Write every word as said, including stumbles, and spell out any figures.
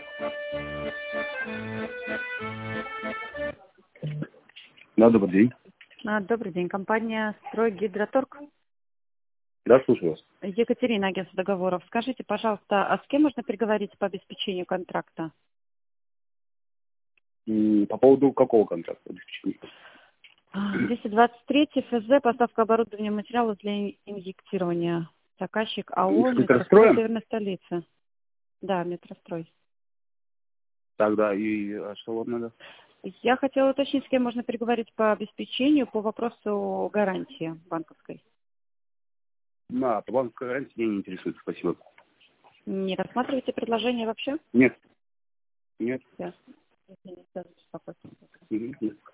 Да, добрый день. А, Добрый день. Компания «Стройгидроторг». Да, слушаю вас. Екатерина, агентство договоров. Скажите, пожалуйста, а с кем можно переговорить по обеспечению контракта? М, По поводу какого контракта обеспечения? двести двадцать три ФЗ, поставка оборудования материалов для инъектирования. Заказчик АО «Метрострой» Метростроем? Северной столицы. Да, «Метрострой». Тогда и а что вам надо? Я хотела уточнить, с кем можно переговорить по обеспечению по вопросу гарантии банковской. На, по банковской гарантии меня не интересует, спасибо. Не рассматриваете предложение вообще? Нет. Нет. Ясно. Если не связано с покупкой. Мгм, нет.